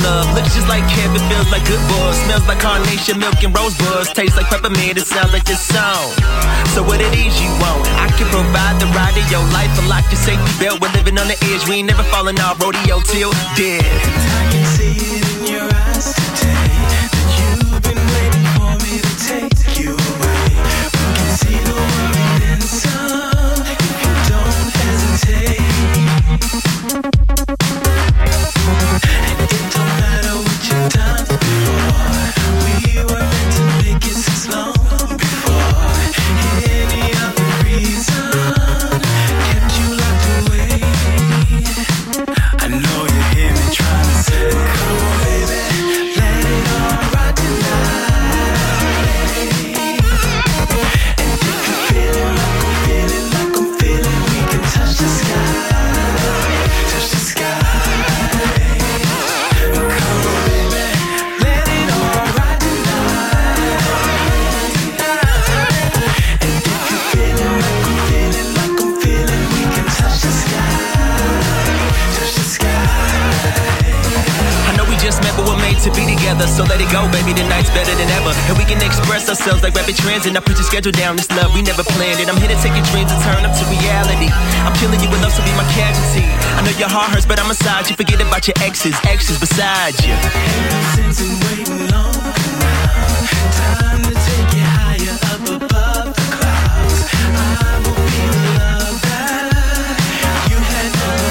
love. Looks just like heaven, feels like good buzz. Smells like carnation, milk and rosebuds. Tastes like peppermint, it sounds like this song. So what it is you want, I can provide the ride of your life. Unlock your safety belt, we're living on the edge. We ain't never falling off, rodeo till dead. I can see it in your eyes today, that you've been waiting for me to take you away. We can see the world and then some, if you don't hesitate. And it don't matter what you've done before, we were meant to make it since long before any other reason kept you locked away. I know you hear me trying to say, come on baby, let it all ride tonight. And if you're feeling like I'm feeling, we can touch the sky, touch the sky. Come on baby, let it all ride tonight. And if you're feeling like I'm feeling, we can touch the sky, touch the sky. I know we just met, but we're made to be together. So let it go, baby, tonight's better than ever. And we can express ourselves like rapid trends. And I put your schedule down, this love, we never planned it. I'm here to take your dreams and turn them to reality. I'm killing you with love, so be my casualty. I know your heart hurts, but I'm beside you. Forget about your exes beside you. Ain't no sense in waiting long now. Time to take you higher up above the clouds. I will be the love that you had never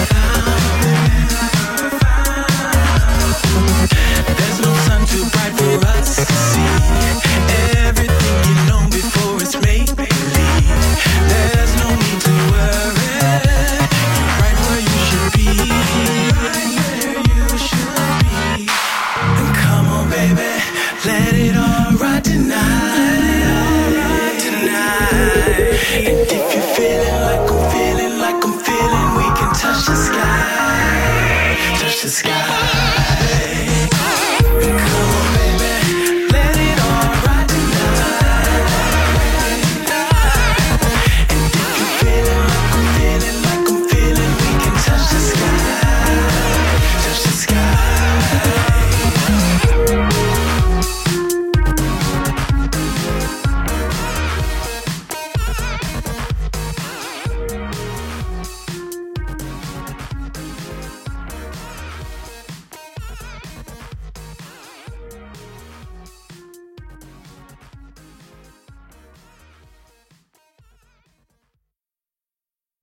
found. There's no sun too bright for us to see. Everything you know before it's make believe. There's no need to worry. You're right where you should be. Right where you should be. And come on, baby, let it all ride tonight. Tonight. And if you're feeling like I'm feeling, we can touch the sky, touch the sky.